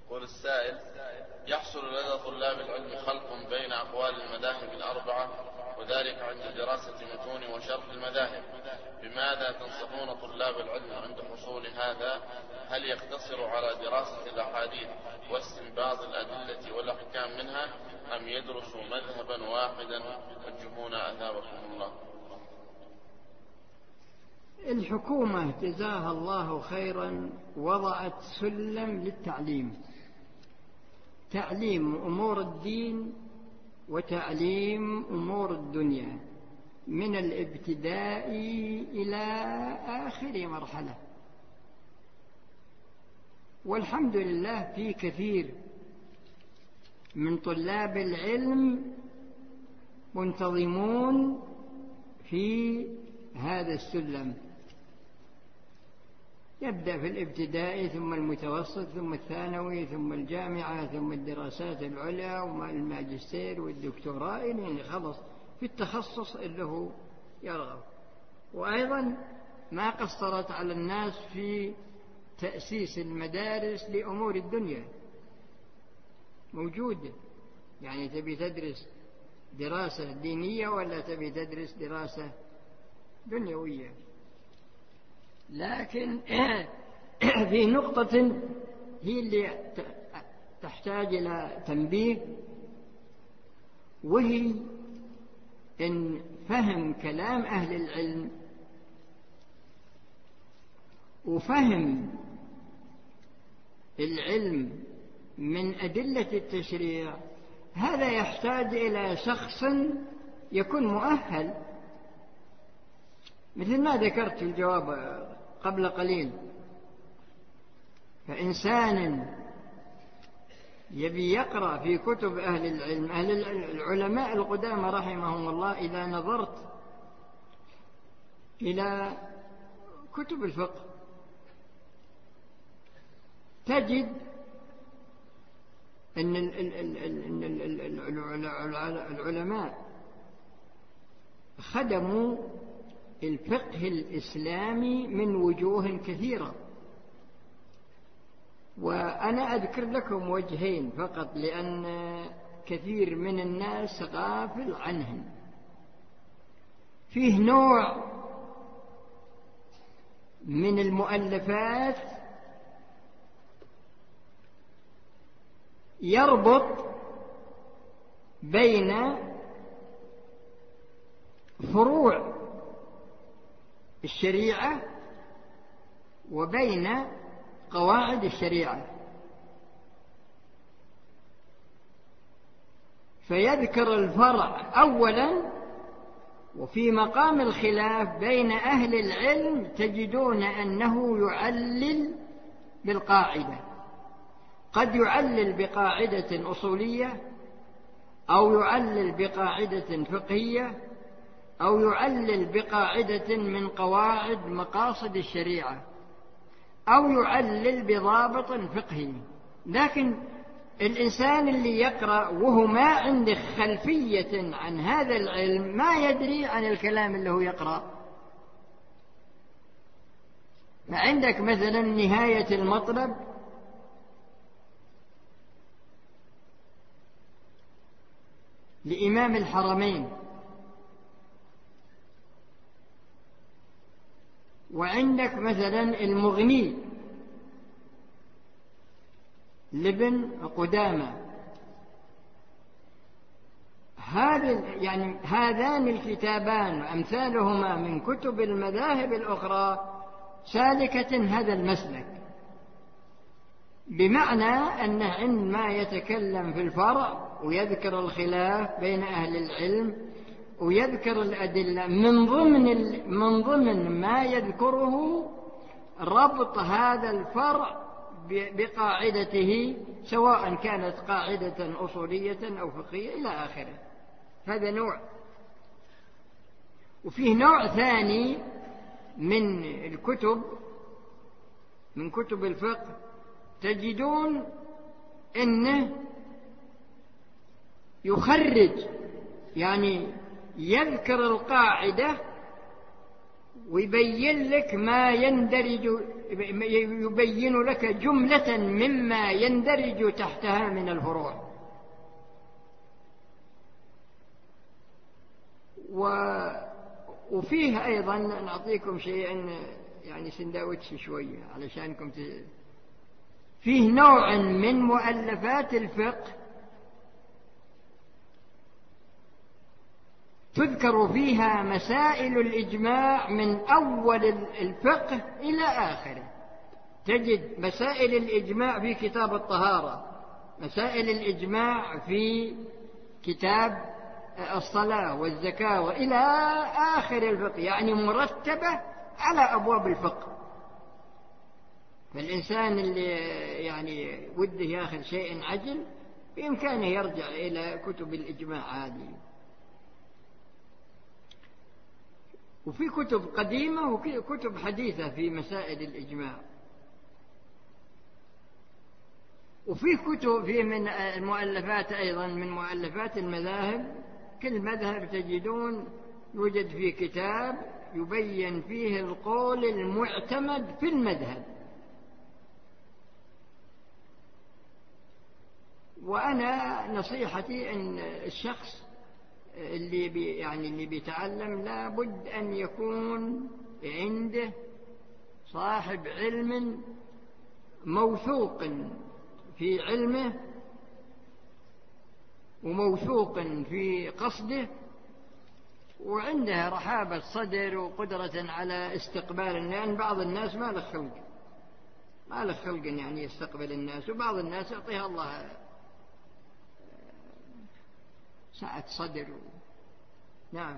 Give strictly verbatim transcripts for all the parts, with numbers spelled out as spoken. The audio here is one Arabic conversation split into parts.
يقول السائل: يحصل لدى طلاب العلم خلط بين أقوال المذاهب الأربعة، وذلك عند دراسة متون وشرح المذاهب، بماذا تنصحون طلاب العلم عند حصول هذا؟ هل يقتصر على دراسة الأحاديث واستنباط الأدلة والأحكام منها، أم يدرسوا مذهبا واحدا؟ وجهونا أثابكم الله. الحكومة جزاها الله خيرا وضعت سلم للتعليم، تعليم أمور الدين وتعليم أمور الدنيا من الابتداء إلى آخر مرحلة، والحمد لله في كثير من طلاب العلم منتظمون في هذا السلم، يبدأ في الابتدائي ثم المتوسط ثم الثانوي ثم الجامعة ثم الدراسات العليا والماجستير والدكتوراه إلى خلص في التخصص اللي هو يرغب. وأيضا ما قصرت على الناس في تأسيس المدارس لأمور الدنيا، موجودة، يعني تبي تدرس دراسة دينية ولا تبي تدرس دراسة دنيوية. لكن في نقطة هي اللي تحتاج إلى تنبيه، وهي إن فهم كلام أهل العلم وفهم العلم من أدلة التشريع، هذا يحتاج إلى شخص يكون مؤهل، مثل ما ذكرت في الجواب قبل قليل. فإنسان يبي يقرأ في كتب أهل العلم، أهل العلماء القدامى رحمهم الله، إذا نظرت إلى كتب الفقه تجد أن العلماء خدموا الفقه الإسلامي من وجوه كثيرة، وأنا أذكر لكم وجهين فقط لأن كثير من الناس غافل عنهم. فيه نوع من المؤلفات يربط بين فروع الشريعة وبين قواعد الشريعة، فيذكر الفرع أولا، وفي مقام الخلاف بين أهل العلم تجدون أنه يعلل بالقاعدة، قد يعلل بقاعدة أصولية أو يعلل بقاعدة فقهية أو يعلل بقاعدة من قواعد مقاصد الشريعة أو يعلل بضابط فقهي. لكن الإنسان اللي يقرأ وهو ما عنده خلفية عن هذا العلم ما يدري عن الكلام اللي هو يقرأ. فعندك مثلا نهاية المطلب لإمام الحرمين، وعندك مثلا المغني لابن قدامة. هذا يعني هذان الكتابان وأمثالهما من كتب المذاهب الأخرى سالكة هذا المسلك، بمعنى أنه عندما يتكلم في الفرع ويذكر الخلاف بين أهل العلم ويذكر الأدلة، من ضمن من ضمن ما يذكره ربط هذا الفرع بقاعدته، سواء كانت قاعدة أصولية أو فقهية إلى آخره. هذا نوع. وفيه نوع ثاني من الكتب من كتب الفقه تجدون أنه يخرج، يعني يذكر القاعدة ويبين لك ما يندرج يبين لك جملة مما يندرج تحتها من الفروع. وفيه أيضا نعطيكم شيئا يعني سندوتش شوية علشانكم ت... فيه نوع من مؤلفات الفقه تذكر فيها مسائل الإجماع من أول الفقه إلى آخره. تجد مسائل الإجماع في كتاب الطهارة، مسائل الإجماع في كتاب الصلاة والزكاة وإلى آخر الفقه، يعني مرتبة على أبواب الفقه. فالإنسان اللي يعني وده يأخذ شيء عجل بإمكانه يرجع إلى كتب الإجماع هذه. وفي كتب قديمة وكتب حديثة في مسائل الإجماع. وفي كتب في من المؤلفات أيضا من مؤلفات المذاهب، كل مذهب تجدون يوجد فيه كتاب يبين فيه القول المعتمد في المذهب. وأنا نصيحتي أن الشخص اللي بي يعني اللي بيتعلم لابد أن يكون عنده صاحب علم موثوق في علمه وموثوق في قصده، وعنده رحابة صدر وقدرة على استقبال، لأن بعض الناس ما له خلق ما له خلق يعني يستقبل الناس، وبعض الناس يعطيها الله سعة صدر. نعم.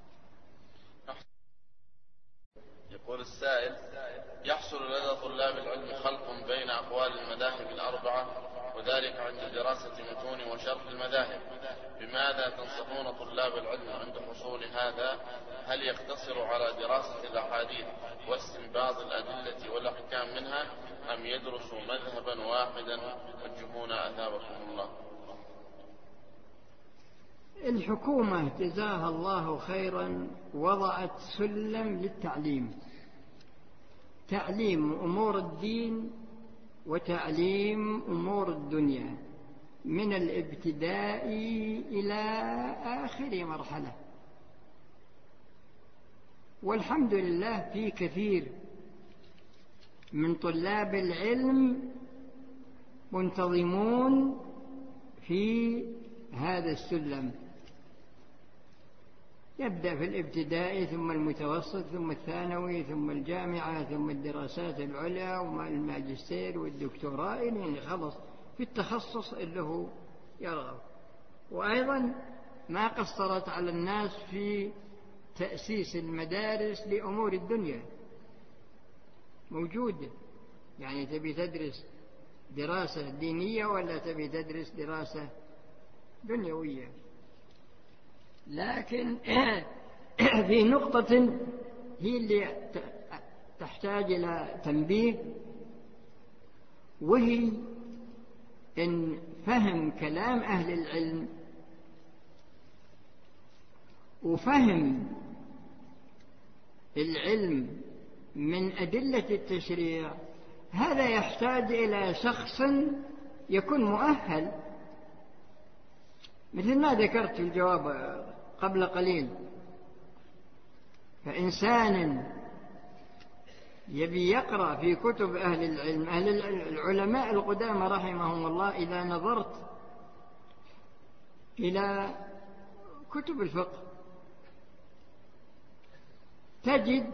يقول السائل: يحصل لدى طلاب العلم خلط بين أقوال المذاهب الأربعة، وذلك عند دراسة متون وشرح المذاهب، بماذا تنصحون طلاب العلم عند حصول هذا؟ هل يقتصر على دراسة الأحاديث واستنباط الأدلة والأحكام منها، أم يدرسوا مذهبا واحدا؟ وجهونا أثابكم الله. الحكومة جزاها الله خيرا وضعت سلم للتعليم، تعليم أمور الدين وتعليم أمور الدنيا من الابتداء إلى آخر مرحلة. والحمد لله في كثير من طلاب العلم منتظمون في هذا السلم، يبدأ في الابتدائي ثم المتوسط ثم الثانوي ثم الجامعة ثم الدراسات العليا والماجستير والدكتوراه، يعني خلص في التخصص اللي هو يرغب. وأيضا ما قصرت على الناس في تأسيس المدارس لأمور الدنيا، موجودة. يعني تبي تدرس دراسة دينية ولا تبي تدرس دراسة دنيوية. لكن في نقطة هي اللي تحتاج إلى تنبيه، وهي إن فهم كلام أهل العلم وفهم العلم من أدلة التشريع، هذا يحتاج إلى شخص يكون مؤهل، مثل ما ذكرت في الجواب قبل قليل. فإنسان يبي يقرأ في كتب أهل العلم، أهل العلماء القدامى رحمهم الله، إذا نظرت إلى كتب الفقه تجد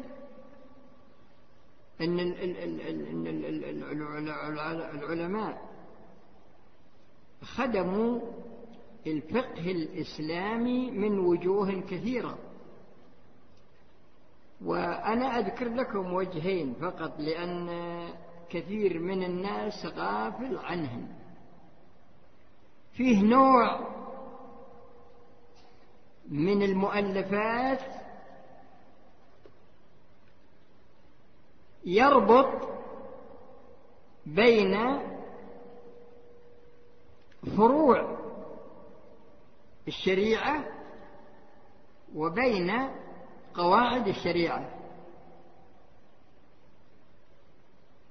أن العلماء خدموا الفقه الإسلامي من وجوه كثيرة، وأنا أذكر لكم وجهين فقط لأن كثير من الناس غافل عنهم. فيه نوع من المؤلفات يربط بين فروع الشريعة وبين قواعد الشريعة.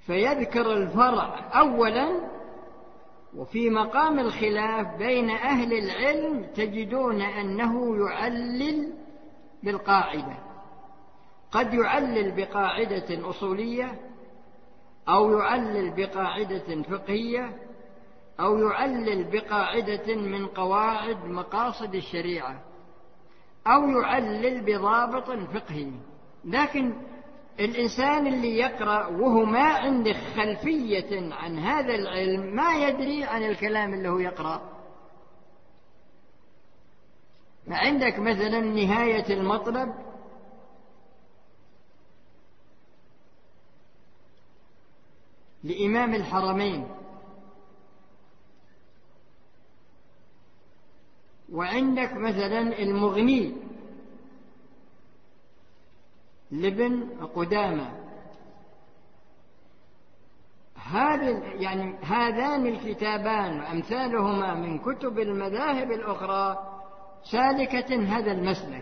فيذكر الفرع أولا. وفي مقام الخلاف بين أهل العلم تجدون أنه يعلل بالقاعدة، قد يعلل بقاعدة أصولية، أو يعلل بقاعدة فقهية، أو يعلل بقاعدة من قواعد مقاصد الشريعة، أو يعلل بضابط فقهي. لكن الإنسان اللي يقرأ وهو ما عنده خلفية عن هذا العلم ما يدري عن الكلام اللي هو يقرأ. عندك مثلا نهاية المطلب لإمام الحرمين، وعندك مثلا المغني لابن قدامة. هذا يعني هذان الكتابان وأمثالهما من كتب المذاهب الأخرى سالكة هذا المسلك،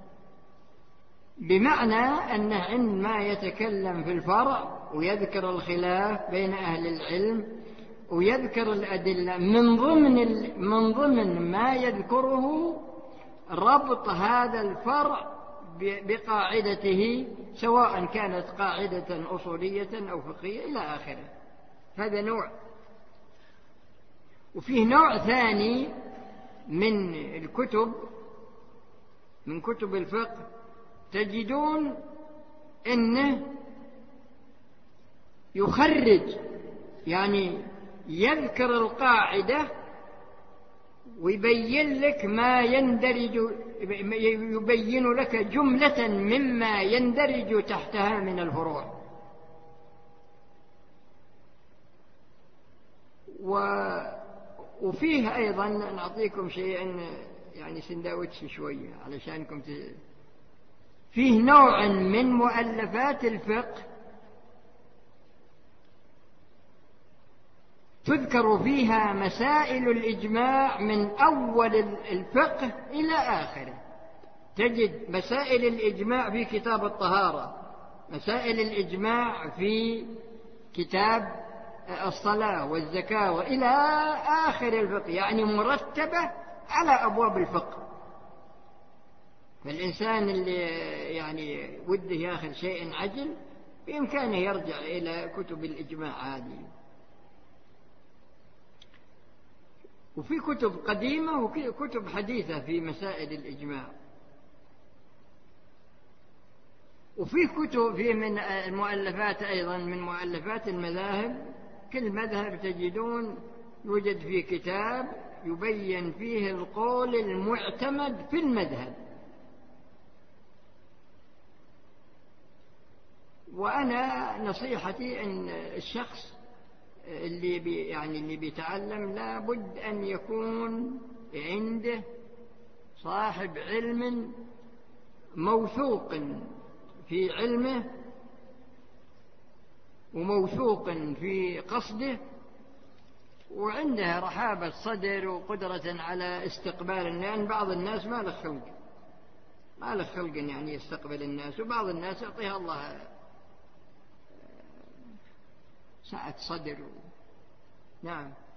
بمعنى أنه عندما يتكلم في الفرع ويذكر الخلاف بين أهل العلم ويذكر الأدلة، من ضمن من ضمن ما يذكره ربط هذا الفرع بقاعدته، سواء كانت قاعدة أصولية أو فقهية إلى آخره. هذا نوع. وفيه نوع ثاني من الكتب، من كتب الفقه، تجدون أنه يخرج، يعني يذكر القاعدة ويبين لك ما يندرج، يبين لك جملة مما يندرج تحتها من الفروع. وفيه أيضا نعطيكم شيئا يعني سندوتش شوية علشانكم ت... فيه نوع من مؤلفات الفقه تذكر فيها مسائل الإجماع من أول الفقه إلى آخره. تجد مسائل الإجماع في كتاب الطهارة، مسائل الإجماع في كتاب الصلاة والزكاة وإلى آخر الفقه، يعني مرتبة على أبواب الفقه. فالإنسان اللي يعني وده ياخذ شيء عجل بإمكانه يرجع إلى كتب الإجماع هذه. وفي كتب قديمة وفي كتب حديثة في مسائل الإجماع. وفي كتب في من المؤلفات أيضا من مؤلفات المذاهب، كل مذهب تجدون يوجد فيه كتاب يبين فيه القول المعتمد في المذهب. وأنا نصيحتي أن الشخص اللي بي يعني اللي بيتعلم لابد أن يكون عنده صاحب علم موثوق في علمه وموثوق في قصده، وعنده رحابة صدر وقدرة على استقبال، لأن بعض الناس ما له خلق ما له خلق يعني يستقبل الناس، وبعض الناس يعطيها الله سعة صدر. نعم.